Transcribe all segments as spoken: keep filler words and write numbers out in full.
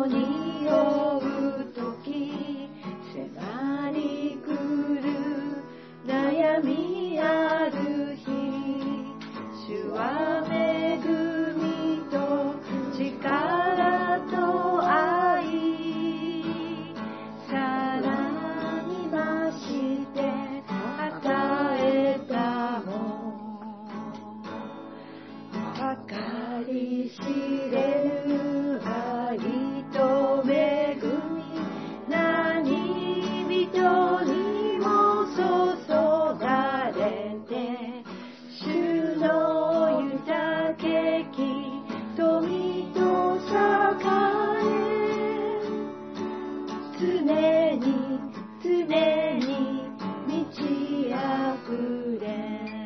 に酔うとき迫り来る悩みある日、主は恵みと力と愛、さらに増して与えたも計り知れぬ愛と恵み、何人にも注がれて、主の豊き富と栄え、常に常に満ち溢れ、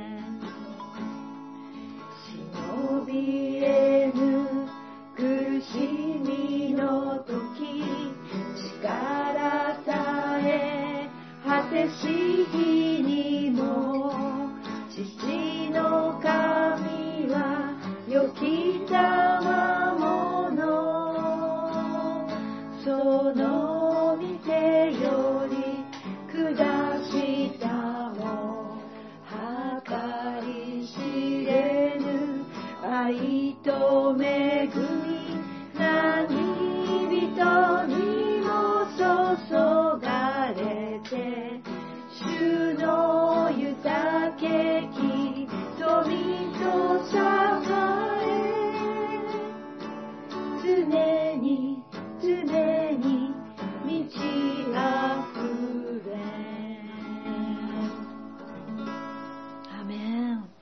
忍びえぬ苦しみの時、力さえ果てし日にも、父の神は良き賜物、その御手より下したも計り知れぬ愛と恵み、何人にも注がれて、主の豊き富と栄え、常に常に満ち溢れ。アメン。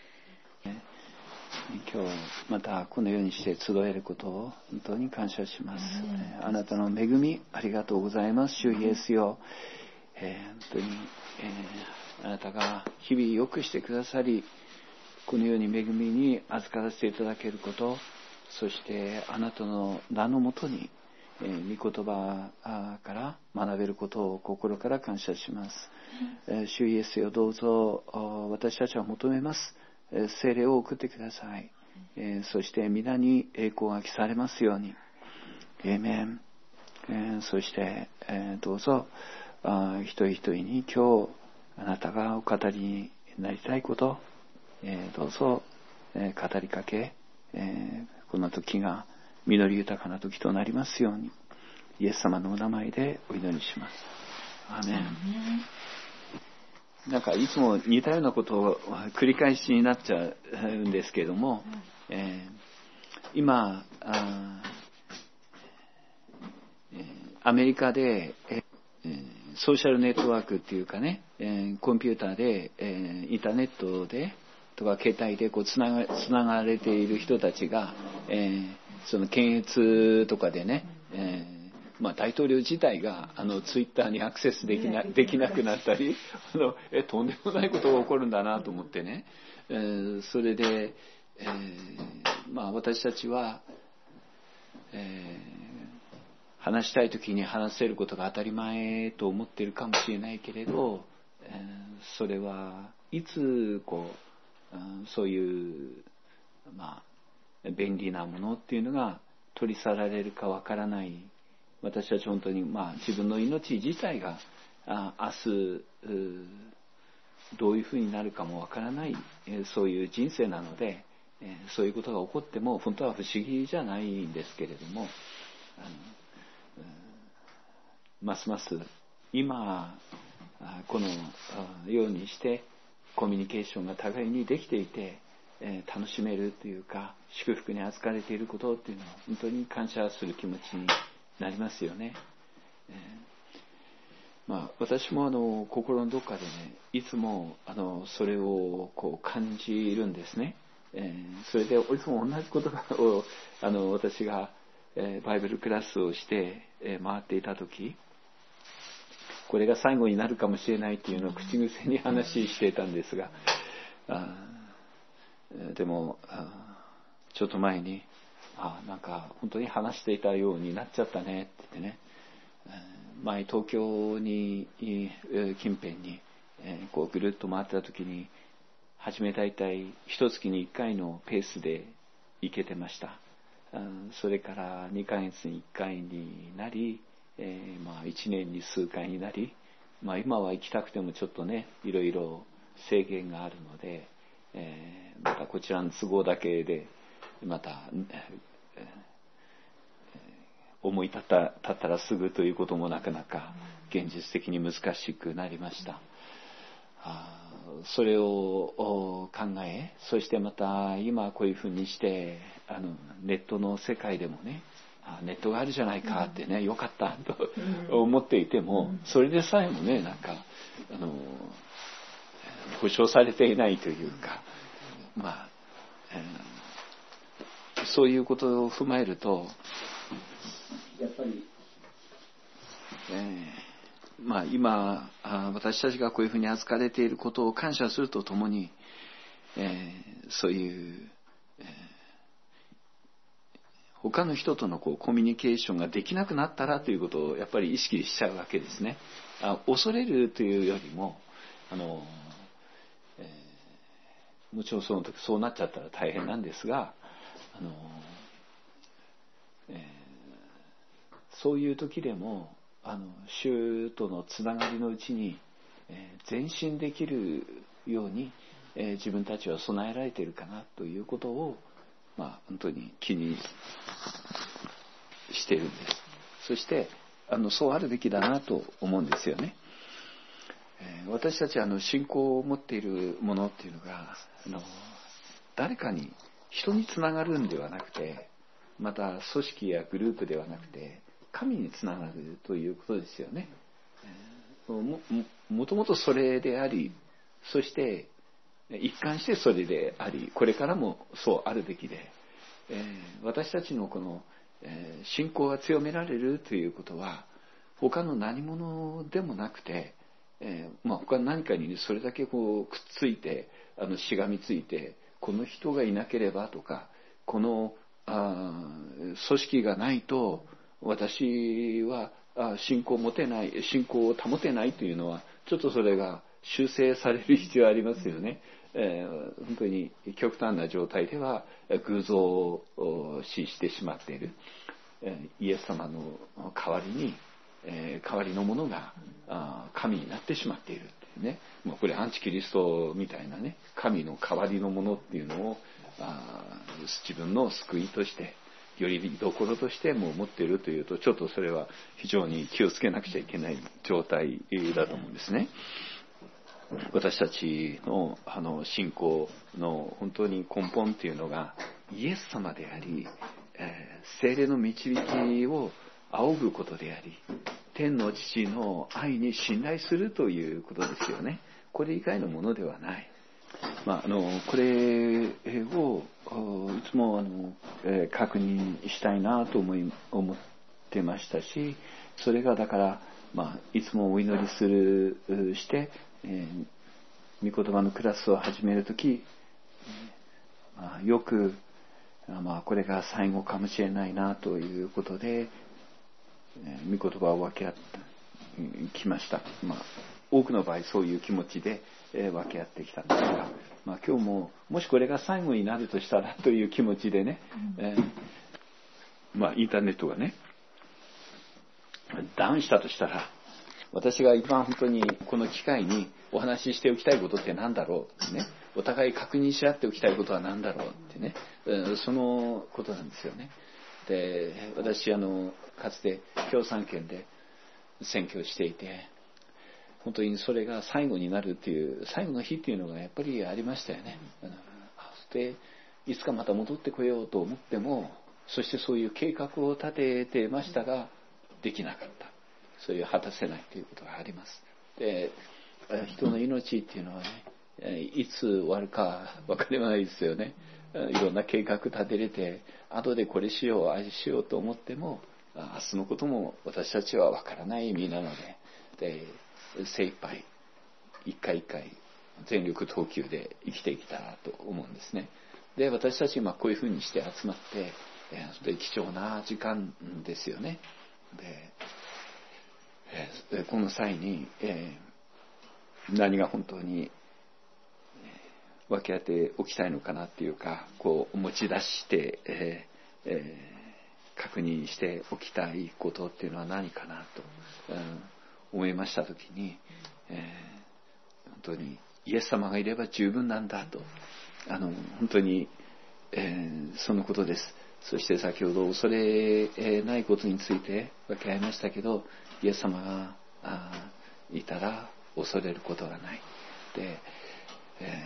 今日またこのようにして集えることを本当に感謝します。あなたの恵みありがとうございます。主イエスよ、えー、本当に、えー、あなたが日々良くしてくださり、このように恵みに預からせていただけること、そしてあなたの名のもとに、えー、御言葉から学べることを心から感謝します。えー、主イエスよ、どうぞ私たちは求めます。聖霊を送ってください。えー、そして皆に栄光が来されますように。エーメン。えー、そして、えー、どうぞあ一人一人に今日あなたがお語りになりたいこと、えー、どうぞ、えー、語りかけ、えー、この時が実り豊かな時となりますように、イエス様のお名前でお祈りします。アーメン。なんかいつも似たようなことを繰り返しになっちゃうんですけれども、えー、今あアメリカで、えー、ソーシャルネットワークっていうかね、えー、コンピューターで、えー、インターネットでとか携帯でこうつなが、つながれている人たちが、えー、その検閲とかでね、えーまあ、大統領自体があのツイッターにアクセスできな、できなくなったり、あのえとんでもないことが起こるんだなと思ってね、えー、それで、えーまあ、私たちは、えー、話したい時に話せることが当たり前と思っているかもしれないけれど、えー、それはいつこう、うん、そういう、まあ、便利なものっていうのが取り去られるかわからない。私たち本当に、まあ、自分の命自体があ明日どういうふうになるかもわからない、えー、そういう人生なので、えー、そういうことが起こっても本当は不思議じゃないんですけれども、あの、ますます今このようにしてコミュニケーションが互いにできていて、えー、楽しめるというか祝福に預かれていることっていうのは本当に感謝する気持ちになりますよね。えーまあ、私もあの心のどっかでね、いつもあのそれをこう感じるんですね。えー、それでいつも同じ言葉をあの私が、えー、バイブルクラスをして、えー、回っていた時、これが最後になるかもしれないっていうのを口癖に話していたんですが、あでもあちょっと前にあなんか本当に話していたようになっちゃったねって言ってね、前東京に近辺にこうぐるっと回ってた時に初め大体一月に一回のペースで行けてました。 それからにかげつにいっかいになり、えー、まあいちねんに数回になり、まあ、今は行きたくてもちょっとねいろいろ制限があるので、えー、またこちらの都合だけでまた、えー、思い立った、立ったらすぐということもなかなか現実的に難しくなりました。あそれを考え、そしてまた今こういうふうにしてあのネットの世界でもね、ネットがあるじゃないかってね、うん、よかったと思っていても、うん、それでさえもねなんかあの保証されていないというか、まあ、えー、そういうことを踏まえるとやっぱり、えーまあ、今私たちがこういうふうに扱われていることを感謝するとともに、えー、そういう、えー、他の人とのこうコミュニケーションができなくなったらということをやっぱり意識しちゃうわけですね。あ恐れるというよりもあの、えー、もちろんその時そうなっちゃったら大変なんですが、あの、えー、そういう時でもあの主とのつながりのうちに、えー、前進できるように、えー、自分たちは備えられているかなということを、まあ、本当に気にしているんです。そしてあのそうあるべきだなと思うんですよね。えー、私たちはあの信仰を持っているものっていうのがあの誰かに人につながるんではなくて、また組織やグループではなくて神につながるということですよね。も, も, もともとそれであり、そして一貫してそれであり、これからもそうあるべきで、えー、私たちのこの、えー、信仰が強められるということは他の何者でもなくて、えーまあ、他の何かにそれだけこうくっついてあのしがみついて、この人がいなければとか、このあ組織がないと私は信仰を持てない、信仰を保てないというのはちょっとそれが修正される必要がありますよね。えー、本当に極端な状態では偶像を視してしまっている、えー、イエス様の代わりに、えー、代わりのものがあ神になってしまっているっていうね。もうこれアンチキリストみたいなね、神の代わりのものっていうのをあ自分の救いとしてよりどころとしても持っているというと、ちょっとそれは非常に気をつけなくちゃいけない状態だと思うんですね。私たち の, あの信仰の本当に根本というのがイエス様であり、えー、聖霊の導きを仰ぐことであり、天の父の愛に信頼するということですよね。これ以外のものではない。まあ、あのこれをいつもあの、えー、確認したいなと思い思ってましたし、それがだから、まあ、いつもお祈りするして、えー、御言葉のクラスを始めるとき、まあ、よく、まあ、これが最後かもしれないなということで、えー、御言葉を分け合ってきました。まあ、多くの場合そういう気持ちで、えー、分け合ってきたんですが、まあ、今日ももしこれが最後になるとしたらという気持ちでね、えーまあ、インターネットがねダウンしたとしたら、私が一番本当にこの機会にお話ししておきたいことって何だろうってね、お互い確認し合っておきたいことは何だろうってね、そのことなんですよね。で、私あのかつて共産圏で選挙をしていて、本当にそれが最後になるっていう最後の日っていうのがやっぱりありましたよね。そしていつかまた戻ってこようと思っても、そしてそういう計画を立ててましたができなかった。そういう果たせないということがあります。で、人の命っていうのはね、いつ終わるか分かりませんですよね。いろんな計画立てれて、後でこれしよう、あれしようと思っても、明日のことも私たちは分からない意味なので、で精一杯一回一回全力投球で生きていきたいと思うんですね。で、私たち今こういうふうにして集まって、で貴重な時間ですよね。で、この際に、えー、何が本当に分け合っておきたいのかなっていうか、こう持ち出して、ええー、確認しておきたいことっていうのは何かなと、うん、思いましたときに、えー、本当にイエス様がいれば十分なんだと、あの本当に、えー、そのことです。そして先ほど恐れないことについて分け合いましたけど、イエス様があいたら恐れることがないで、え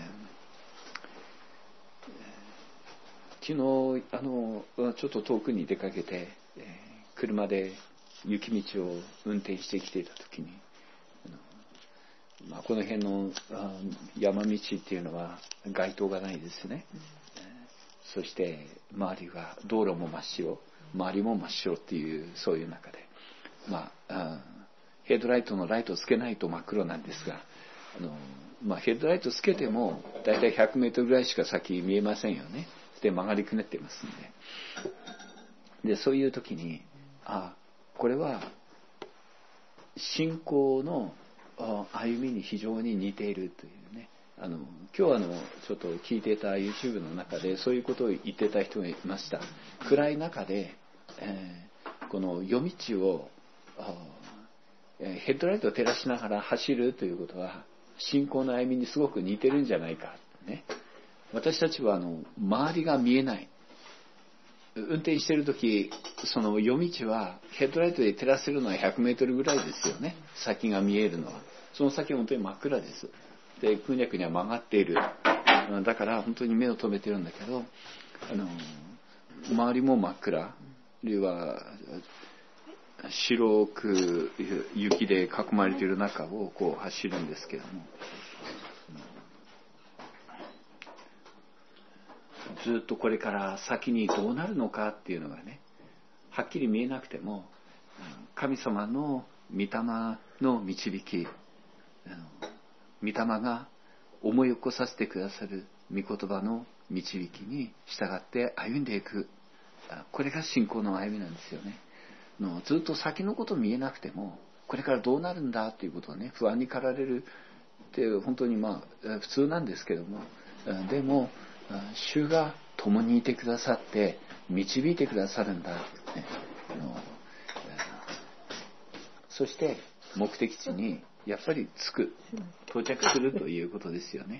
ー、昨日あのちょっと遠くに出かけて、えー、車で雪道を運転してきていた時に、あの、まあ、この辺の山道っていうのは街灯がないですね、うん、そして周りは道路も真っ白、周りも真っ白っていうそういう中で、まあ、あヘッドライトのライトをつけないと真っ黒なんですが、あの、まあ、ヘッドライトつけてもだいたいひゃくメートルぐらいしか先見えませんよね。で曲がりくねってますんで、でそういう時に、あこれは信仰の歩みに非常に似ているというね。あの今日あのちょっと聞いていた YouTube の中でそういうことを言ってた人がいました。暗い中で、えー、この夜道をヘッドライトを照らしながら走るということは信仰の歩みにすごく似てるんじゃないか、ね、私たちはあの周りが見えない、運転しているときその夜道はヘッドライトで照らせるのはひゃくメートルぐらいですよね。先が見えるのはその先は本当に真っ暗です。で空脈には曲がっている、だから本当に目を留めてるんだけど、あの周りも真っ暗、あるいは白く雪で囲まれている中をこう走るんですけども、ずっとこれから先にどうなるのかっていうのがね、はっきり見えなくても神様の御霊の導き、御霊が思い起こさせてくださる御言葉の導きに従って歩んでいく、これが信仰の歩みなんですよね。のずっと先のこと見えなくてもこれからどうなるんだということをね、不安に駆られるって本当にまあ普通なんですけども、でも主が共にいてくださって導いてくださるんだ、ね、そして目的地にやっぱり着く、到着するということですよね。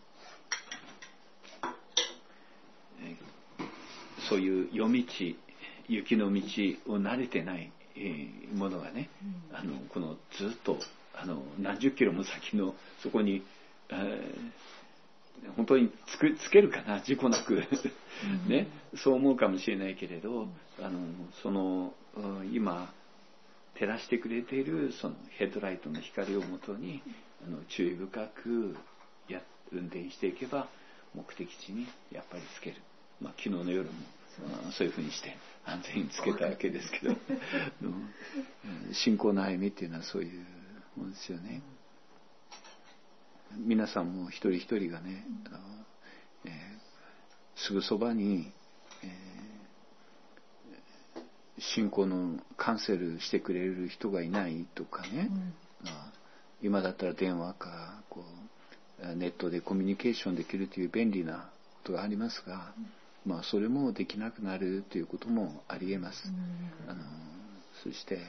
そういう夜道、雪の道を慣れてないものがね、あのこのずっとあの何十キロも先のそこに、えー、本当につくつけるかな、事故なくね、そう思うかもしれないけれど、あのその今照らしてくれているそのヘッドライトの光をもとにあの注意深くや運転していけば目的地にやっぱりつける。まあ、昨日の夜もそういうふうにして安全につけたわけですけど信仰の歩みっていうのはそういうものですよね。皆さんも一人一人がね、あの、えー、すぐそばに、えー、信仰のカウンセルしてくれる人がいないとかね、うん、今だったら電話かこうネットでコミュニケーションできるという便利なことがありますが、うん、まあ、それもできなくなるということもありえます、うん、あのそして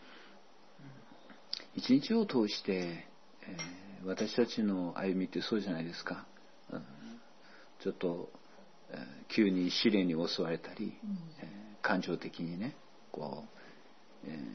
一日を通して、えー、私たちの歩みってそうじゃないですか、うん、ちょっと、えー、急に試練に襲われたり、うん、えー、感情的にねこう、えー、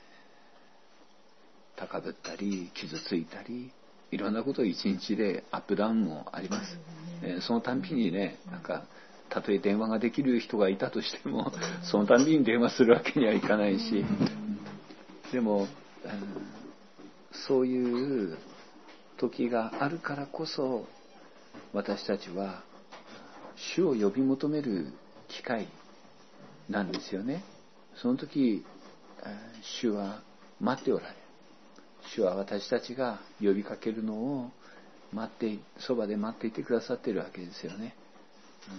高ぶったり傷ついたりいろんなことを一日でアップダウンもあります、うん、えー、そのたんびにねなんかたとえ電話ができる人がいたとしてもそのたんびに電話するわけにはいかないし、でも、うん、そういう時があるからこそ私たちは主を呼び求める機会なんですよね。その時主は待っておられる。主は私たちが呼びかけるのを待ってそばで待っていてくださっているわけですよね、うん、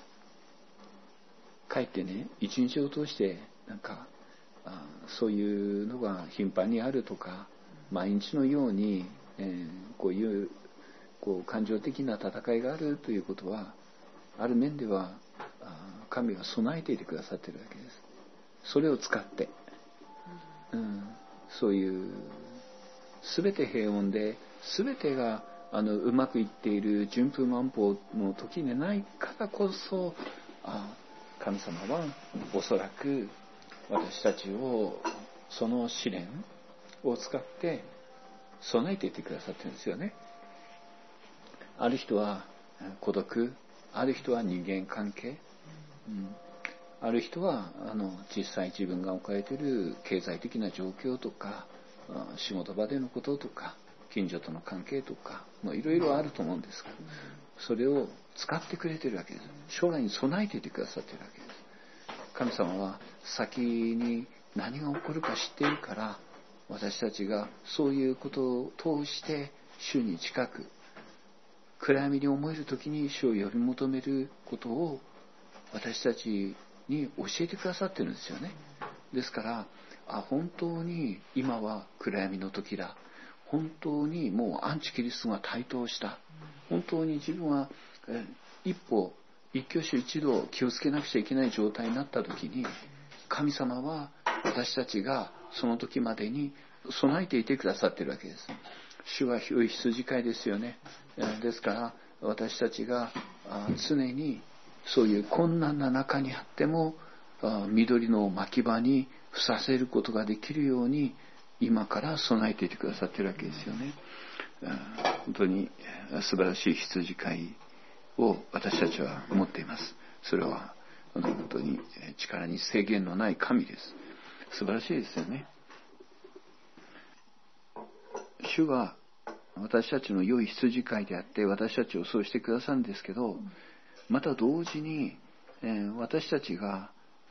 かえってね一日を通してなんかあそういうのが頻繁にあるとか毎日のように、えー、こういうこう感情的な戦いがあるということはある面では神は備えていてくださっているわけです。それを使って、うん、そういう全て平穏で全てがあのうまくいっている順風満帆の時でないからこそ、あ、神様はおそらく私たちをその試練を使って備えていてくださってるんですよね。ある人は孤独、ある人は人間関係、うん、ある人はあの実際自分が置かれている経済的な状況とか、仕事場でのこととか、近所との関係とか、いろいろあると思うんですが、それを使ってくれているわけです。将来に備えていてくださっているわけです。神様は先に何が起こるか知っているから、私たちがそういうことを通して主に近く、暗闇に思える時に主を呼び求めることを私たちに教えてくださってるんですよね。ですから、あ、本当に今は暗闇の時だ、本当にもうアンチキリストが台頭した、本当に自分は一歩一挙手一動気をつけなくちゃいけない状態になった時に、神様は私たちがその時までに備えていてくださっているわけです。主は良い羊飼いですよね。ですから私たちが常にそういう困難な中にあっても緑の牧場にふさせることができるように今から備えていてくださっているわけですよね。本当に素晴らしい羊飼いを私たちは持っています。それは本当に力に制限のない神です。素晴らしいですよね。主は私たちの良い羊飼いであって私たちをそうしてくださるんですけど、また同時に私たちが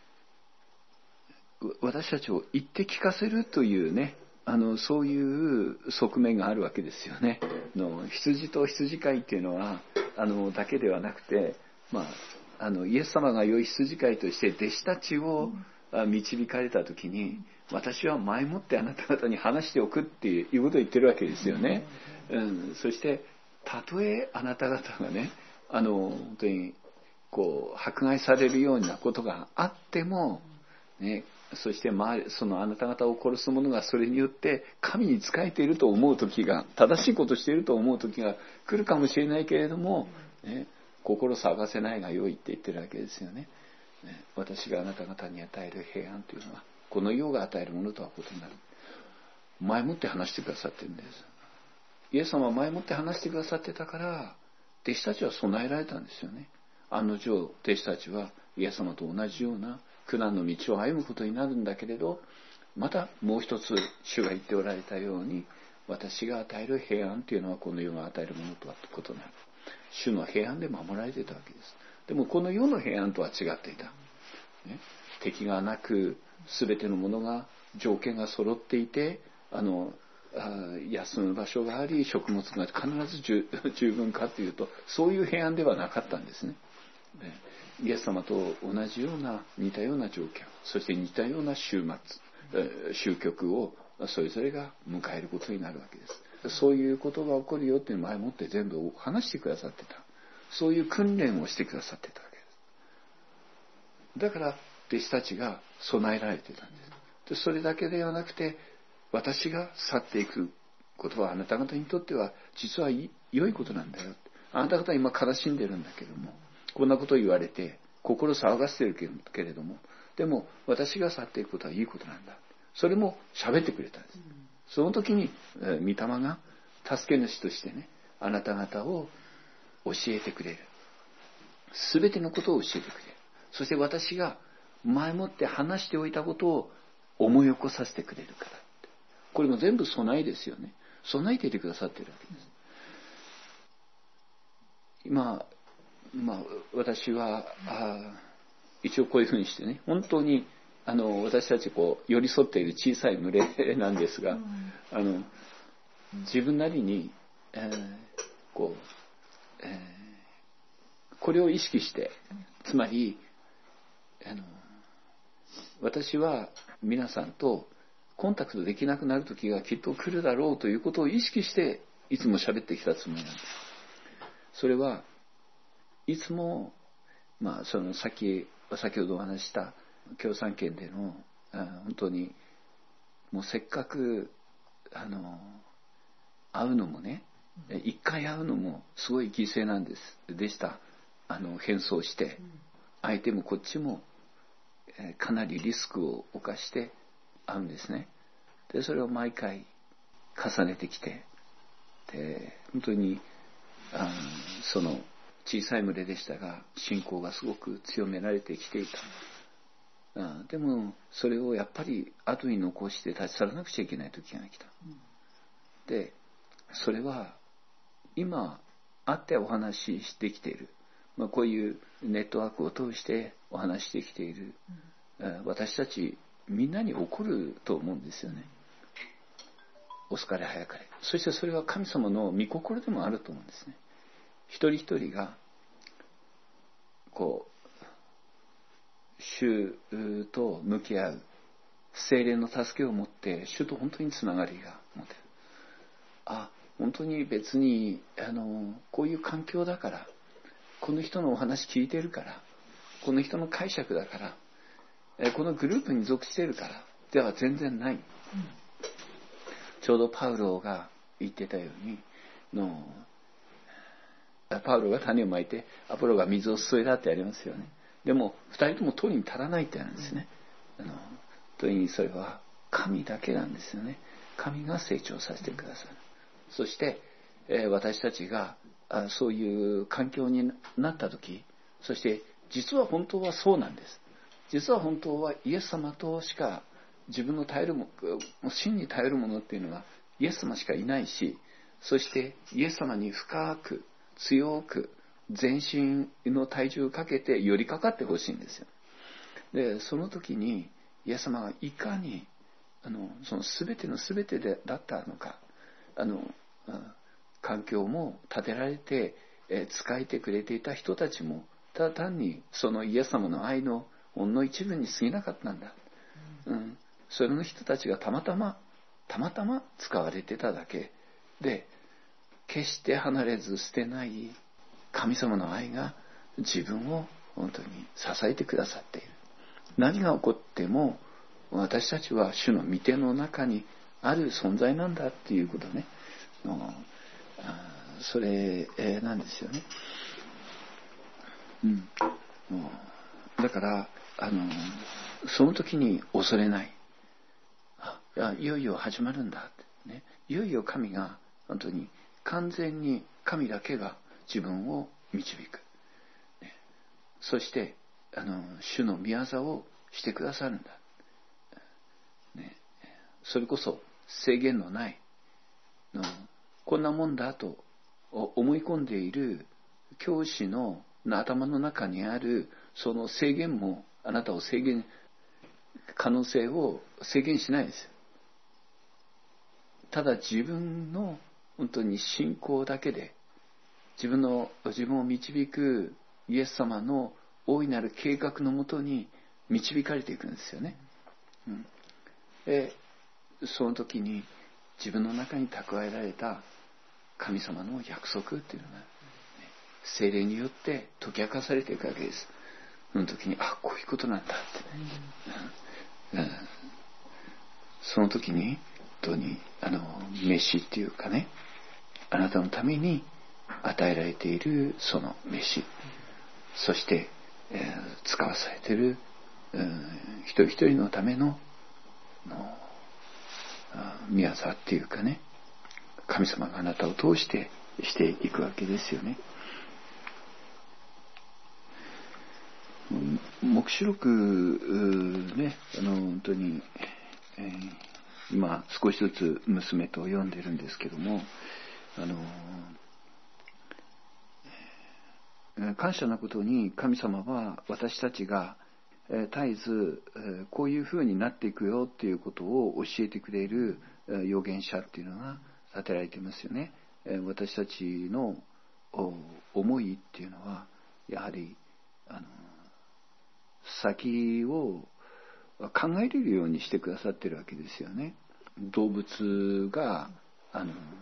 私たちを言って聞かせるというね、あのそういう側面があるわけですよね。の羊と羊飼いっていうのはあのだけではなくて、まあ、あのイエス様が良い羊飼いとして弟子たちを導かれた時に、私は前もってあなた方に話しておくっていうことを言ってるわけですよね。うん、そしてたとえあなた方がね、あの本当にこう迫害されるようなことがあってもね、そして周りそのあなた方を殺す者がそれによって神に仕えていると思う時が、正しいことをしていると思う時が来るかもしれないけれども、ね、心騒がせないが良いって言ってるわけですよね。ね、私があなた方に与える平安というのはこの世が与えるものとは異なる。前もって話してくださってるんです。イエス様は前もって話してくださってたから弟子たちは備えられたんですよね。案の定弟子たちはイエス様と同じような苦難の道を歩むことになるんだけれど、またもう一つ主が言っておられたように、私が与える平安というのはこの世が与えるものとは異なる。主の平安で守られていたわけです。でもこの世の平安とは違っていた、ね、敵がなく全てのものが条件が揃っていて、あのあ休む場所があり食物が必ず十分かというと、そういう平安ではなかったんですね。ね、イエス様と同じような似たような条件、そして似たような終末終局をそれぞれが迎えることになるわけです。そういうことが起こるよっていうのを前もって全部話してくださってた。そういう訓練をしてくださってたわけです。だから弟子たちが備えられてたんです。でそれだけではなくて、私が去っていくことはあなた方にとっては実は良いことなんだよ。あなた方は今悲しんでるんだけども、こんなことを言われて心騒がせてるけれども、でも私が去っていくことはいいことなんだ。それも喋ってくれたんです。その時に御霊が助け主としてね、あなた方を教えてくれる。すべてのことを教えてくれる。そして私が前もって話しておいたことを思い起こさせてくれるから。これも全部備えですよね。備えていてくださっているわけです。今、まあ、私はあ一応こういうふうにしてね、本当にあの私たちこう寄り添っている小さい群れなんですが、うん、あの自分なりに、えーこうえー、これを意識して、つまりあの私は皆さんとコンタクトできなくなる時がきっと来るだろうということを意識していつも喋ってきたつもりなんです。それはいつも、まあ、そのさっき先ほどお話しした共産圏での本当にもうせっかくあの会うのもね、一回会うのもすごい犠牲なんですでした。あの変装して相手もこっちもかなりリスクを冒して会うんですね。でそれを毎回重ねてきて、で本当にあのその小さい群れでしたが信仰がすごく強められてきていた。あでもそれをやっぱり後に残して立ち去らなくちゃいけない時が来た。でそれは今会ってお話ししてきている、まあ、こういうネットワークを通してお話ししてきている、うん、私たちみんなに起こると思うんですよね。遅かれ早かれ。そしてそれは神様の御心でもあると思うんですね。一人一人がこう主と向き合う聖霊の助けを持って主と本当につながりが持てる。あ、本当に別にあのこういう環境だから、この人のお話聞いてるから、この人の解釈だから、このグループに属しているからでは全然ない、うん、ちょうどパウロが言ってたようにのパウロが種をまいてアポロが水を注いだってありますよね。でも二人とも取りに足らないってあるんですね。あの問いにそれは神だけなんですよね。神が成長させてくださる。そして、えー、私たちがあそういう環境になった時、そして実は本当はそうなんです。実は本当はイエス様としか自分の頼るも真に頼るものっていうのはイエス様しかいないし、そしてイエス様に深く強く全身の体重をかけて寄りかかってほしいんですよ。でその時にイエス様がいかにあのその全ての全てでだったのか、あの環境も建てられて、えー、仕えてくれていた人たちもただ単にそのイエス様の愛のほんの一部に過ぎなかったんだ、うん、それの人たちがたまたまたまたま使われてただけで、決して離れず捨てない神様の愛が自分を本当に支えてくださっている。何が起こっても私たちは主の御手の中にある存在なんだっていうことね、それなんですよね。うん、だからあのその時に恐れない。あ、いや、いよいよ始まるんだって、ね、いよいよ神が本当に完全に神だけが自分を導く、ね、そしてあの主の御業をしてくださるんだ、ね、それこそ制限のないのこんなもんだと思い込んでいる教師の頭の中にあるその制限もあなたを制限可能性を制限しないですよ。ただ自分の本当に信仰だけで自分の自分を導くイエス様の大いなる計画のもとに導かれていくんですよね、うん、でその時に自分の中に蓄えられた神様の約束っていうのが、ね、聖霊によって解き明かされていくわけです。その時にあこういうことなんだってね、うんうん、その時に本当にあの飯っていうかね、あなたのために与えられているその飯、そして、えー、使わされている、うん、一人一人のためのの宮業っていうかね、神様があなたを通してしていくわけですよね。黙示録ね、あの本当に、えー、今少しずつ娘と読んでるんですけども、あの感謝なことに神様は私たちが絶えずこういうふうになっていくよっていうことを教えてくれる預言者っていうのが立てられていますよね。私たちの思いっていうのはやはりあの先を考えれるようにしてくださってるわけですよね。動物があの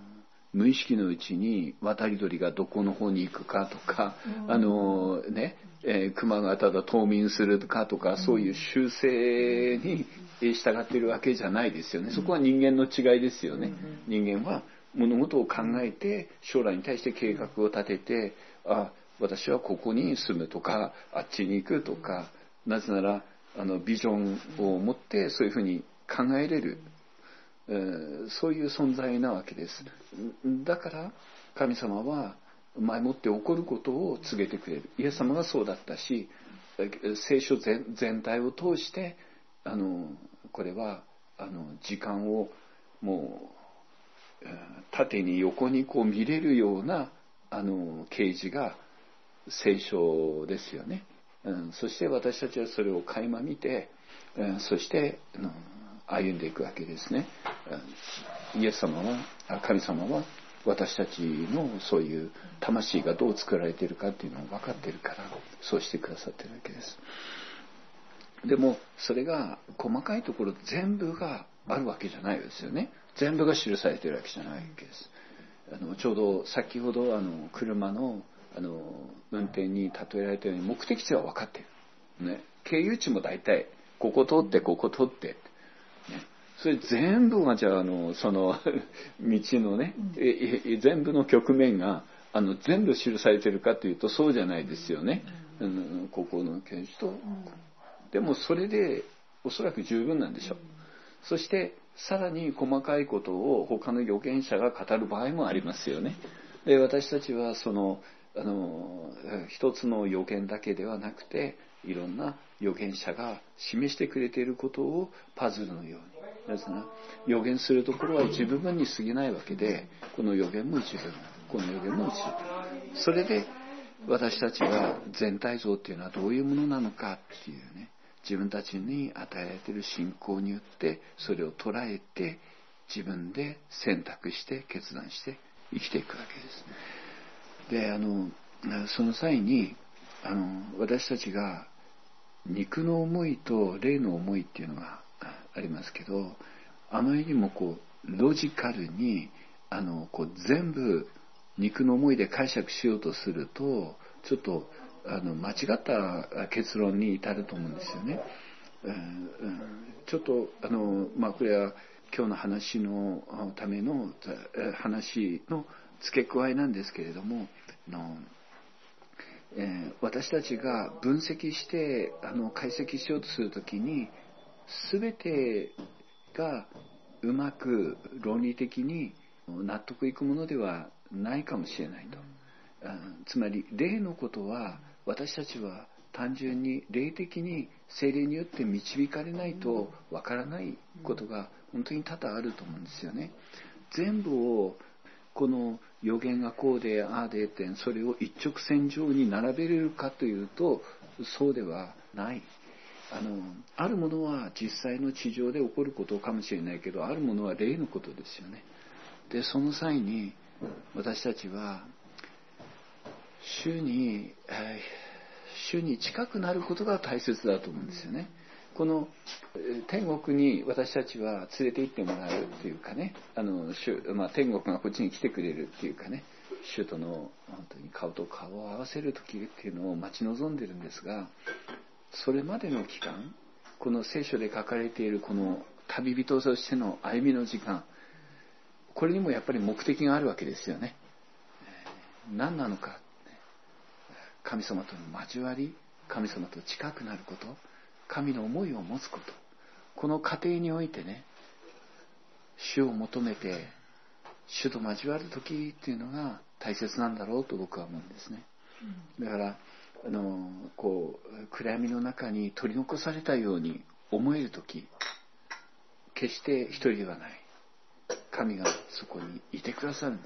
無意識のうちに渡り鳥がどこの方に行くかとか、あのね、えー、熊がただ冬眠するかとか、そういう習性に従っているわけじゃないですよね。そこは人間の違いですよね。人間は物事を考えて将来に対して計画を立てて、あ、私はここに住むとか、あっちに行くとか、なぜならあのビジョンを持ってそういうふうに考えれる、えー、そういう存在なわけです。だから神様は前もって起こることを告げてくれる。イエス様がそうだったし、聖書 全, 全体を通してあのこれはあの時間をもう縦に横にこう見れるようなあの啓示が聖書ですよね。うん、そして私たちはそれを垣間見て、うん、そしてあの歩んでいくわけですね。イエス様は、神様は私たちのそういう魂がどう作られているかっていうのを分かっているからそうしてくださっているわけです。でもそれが細かいところ全部があるわけじゃないですよね。全部が記されているわけじゃないわけです。あのちょうど先ほどあの車のあの運転に例えられたように目的地は分かっている、ね、経由地も大体ここ通ってここ通って、ね、それ全部がじゃあ、あのその道のね、うん、全部の局面があの全部記されているかというとそうじゃないですよね、うん、ここの経由地と、うん、でもそれでおそらく十分なんでしょう、うん、そしてさらに細かいことを他の預言者が語る場合もありますよね。で私たちはそのあの一つの預言だけではなくていろんな預言者が示してくれていることをパズルのように、なぜなら預言するところは一部分に過ぎないわけで、この預言も一部分、この預言も一部分、それで私たちは全体像っていうのはどういうものなのかっていうね、自分たちに与えられている信仰によってそれを捉えて自分で選択して決断して生きていくわけです。であのその際にあの私たちが肉の思いと霊の思いっていうのがありますけど、あまりにもこうロジカルにあのこう全部肉の思いで解釈しようとするとちょっとあの間違った結論に至ると思うんですよね。ちょっとあの、まあ、これは今日の話のための話の付け加えなんですけれども、あのえー、私たちが分析してあの解析しようとするときに全てがうまく論理的に納得いくものではないかもしれないと。あつまり霊のことは私たちは単純に霊的に聖霊によって導かれないとわからないことが本当に多々あると思うんですよね。全部をこの予言がこうでああでってそれを一直線上に並べれるかというとそうではない。あのあるものは実際の地上で起こることかもしれないけど、あるものは霊のことですよね。でその際に私たちは主に、えー、主に近くなることが大切だと思うんですよね。この天国に私たちは連れて行ってもらうっていうかね、あの主、まあ、天国がこっちに来てくれるっていうかね、主との本当に顔と顔を合わせる時っていうのを待ち望んでるんですが、それまでの期間、この聖書で書かれているこの旅人としての歩みの時間、これにもやっぱり目的があるわけですよね。何なのか、神様との交わり、神様と近くなること、神の思いを持つこと、この過程においてね、主を求めて主と交わる時っていうのが大切なんだろうと僕は思うんですね。だからあのこう暗闇の中に取り残されたように思える時、決して一人ではない、神がそこにいてくださるんです。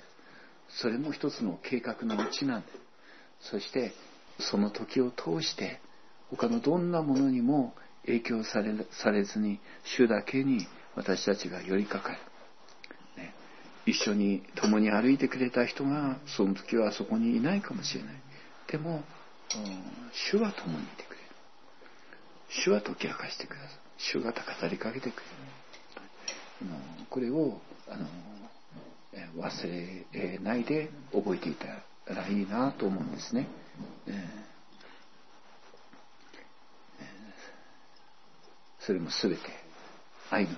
それも一つの計画のうちなんです。そしてその時を通して他のどんなものにも影響され、されずに主だけに私たちが寄りかかる、ね、一緒に共に歩いてくれた人がその時はそこにいないかもしれない。でも主は共にいてくれる。主は解き明かしてくださる。主が語りかけてくれる。これをあの、 忘れないで覚えていたらいいなと思うんですね。それも全て愛のうちです。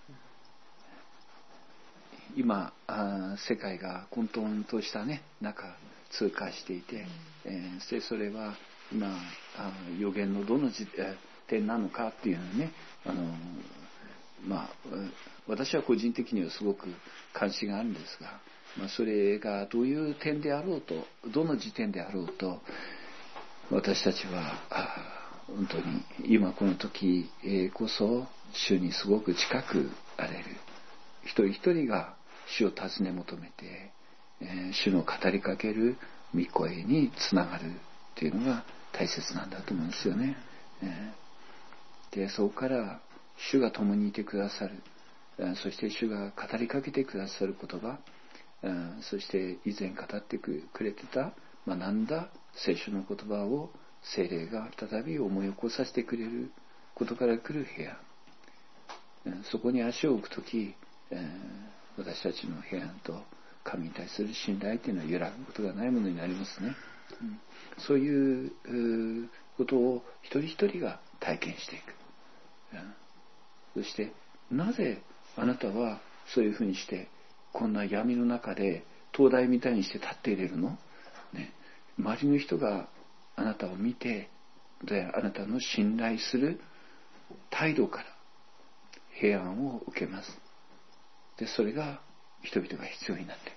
今世界が混沌としたね中通過していて、えー、でそれは今予言のどの時点なのかっていうのね、あのまあ私は個人的にはすごく関心があるんですが、まあ、それがどういう点であろうと、どの時点であろうと、私たちは本当に今この時こそ主にすごく近くあれる、一人一人が主を尋ね求めて、えー、主の語りかける御声につながるっていうのが大切なんだと思うんですよね。えー、でそこから主が共にいてくださる、そして主が語りかけてくださる言葉、そして以前語ってくれてた学んだ聖書の言葉を聖霊が再び思い起こさせてくれることから来る平安、そこに足を置くとき、私たちの平安と神に対する信頼というのは揺らぐことがないものになりますね。うん、そういうことを一人一人が体験していく。うん、そしてなぜあなたはそういうふうにしてこんな闇の中で灯台みたいにして立っていれるの、ね、周りの人があなたを見て、であなたの信頼する態度から平安を受けます。でそれが人々が必要になってくる。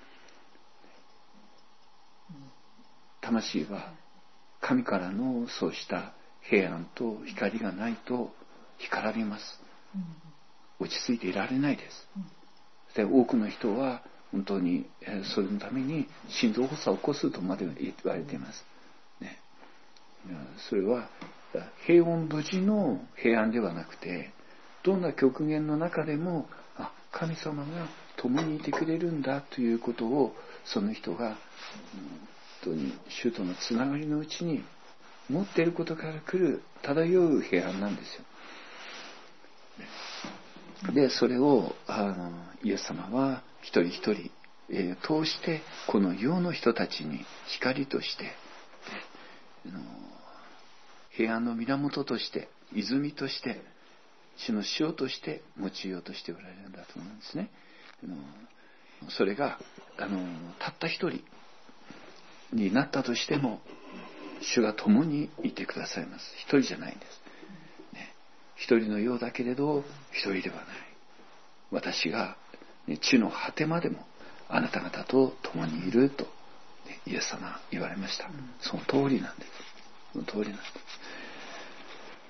魂は神からのそうした平安と光がないと干からびます。落ち着いていられないです。で多くの人は本当にそれのために心臓発作を起こすとまで言われています、ね、それは平穏無事の平安ではなくて、どんな極限の中でもあ神様が共にいてくれるんだということをその人が本当に主とのつながりのうちに持っていることから来る漂う平安なんですよ。でそれをあのイエス様は一人一人、えー、通してこの世の人たちに光として、あの平安の源として泉として主の塩として用いようとしておられるんだと思うんですね。あのそれがあのたった一人になったとしても主が共にいてくださいます。一人じゃないんです、ね、一人のようだけれど一人ではない。私が、ね、地の果てまでもあなた方と共にいると、ね、イエス様言われました。その通りなんです。その通りなんです。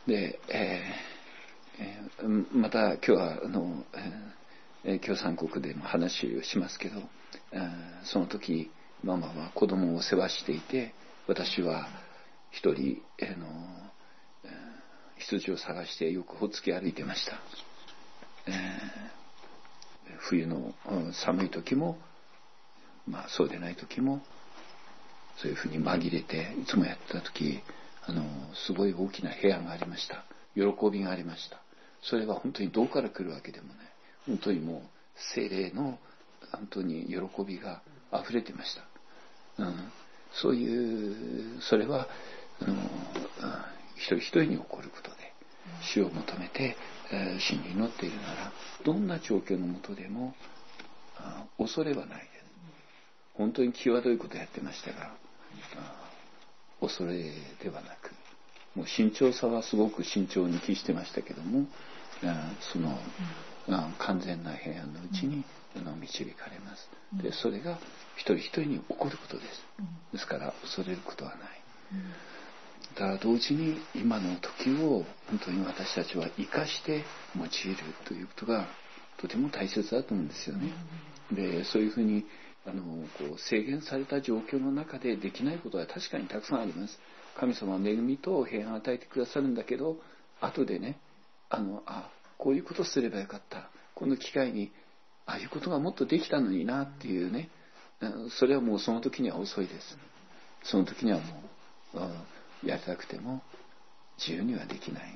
で、えーえー、また今日はあの、えー、共産国でも話をしますけど、えー、その時ママは子供を世話していて、私は一人、えー、の羊を探してよくほっつき歩いてました、えー、冬の寒い時も、まあ、そうでない時もそういうふうに紛れていつもやってた時、あのすごい大きな平安がありました。喜びがありました。それは本当にどこから来るわけでもない。本当にもう聖霊の本当に喜びが溢れてました、うん、そういうそれはあの一人一人に起こることで、主を求めて、えー、真に祈っているならどんな状況のもとでも恐れはないです。本当に際どいことをやってましたが、恐れではなく、もう慎重さはすごく慎重に期してましたけども、その完全な平安のうちに導かれます。でそれが一人一人に起こることです。ですから恐れることはない。だから同時に今の時を本当に私たちは生かして用いるということがとても大切だと思うんですよね。でそういうふうにあのこう制限された状況の中でできないことは確かにたくさんあります。神様は恵みと平安を与えてくださるんだけど、後でね、あのあこういうことすればよかった、この機会にああいうことがもっとできたのになっていうね、それはもうその時には遅いです。その時にはもうやりたくても自由にはできない。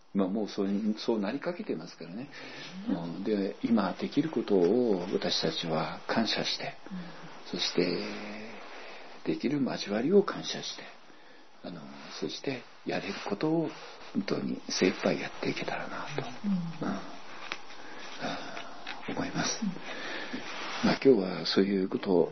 まあ、もうそう、そうなりかけてますからね。うん、で今できることを私たちは感謝して、そしてできる交わりを感謝して、あのそしてやれることを本当に精一杯やっていけたらなと、うんうん、思います。まあ、今日はそういうことを、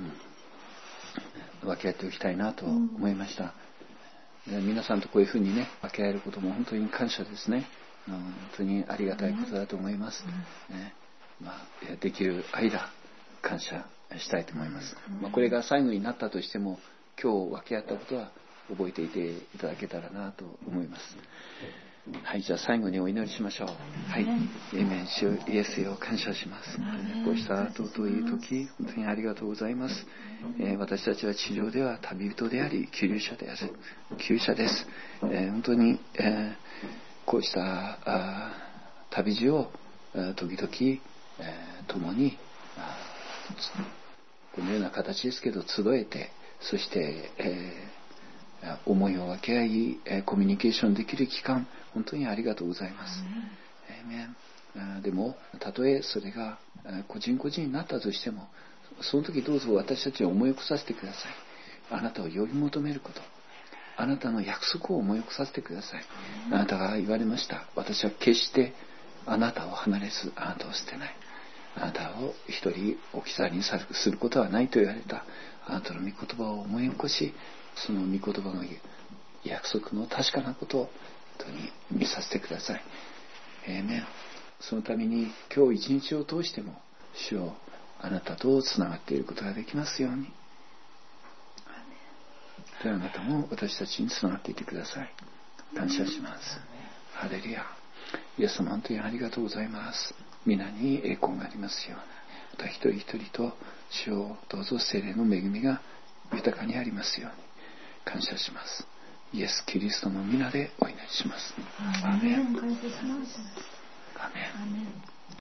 うん、分け合っておきたいなと思いました。皆さんとこういうふうにね分け合えることも本当に感謝ですね。うん、本当にありがたいことだと思います。ね、まあ、できる間感謝したいと思います。まあ、これが最後になったとしても今日分け合ったことは覚えていていただけたらなと思います。はい、じゃあ最後にお祈りしましょう。はい、エーメン。主イエスよ感謝します。こうした尊い時本当にありがとうございます。えー、私たちは地上では旅人であり救助者である救者です。えー、本当に、えー、こうしたあ旅路を時々、えー、共にこのような形ですけど集えて、そして、えー思いを分け合いコミュニケーションできる期間本当にありがとうございます。でもたとえそれが個人個人になったとしても、その時どうぞ私たちを思い起こさせてください。あなたを呼び求めること、あなたの約束を思い起こさせてください。あなたが言われました。私は決してあなたを離れずあなたを捨てない、あなたを一人置き去りにすることはないと言われたあなたの御言葉を思い起こし、その御言葉の約束の確かなことを本当に見させてください。えーね、そのために今日一日を通しても主をあなたとつながっていることができますように。であなたも私たちにつながっていてください。感謝します。ハレルヤ。イエス様本当にありがとうございます。皆に栄光がありますように。また一人一人と主をどうぞ聖霊の恵みが豊かにありますように感謝します。イエス・キリストの皆でお祈りします。アーメン。アーメン。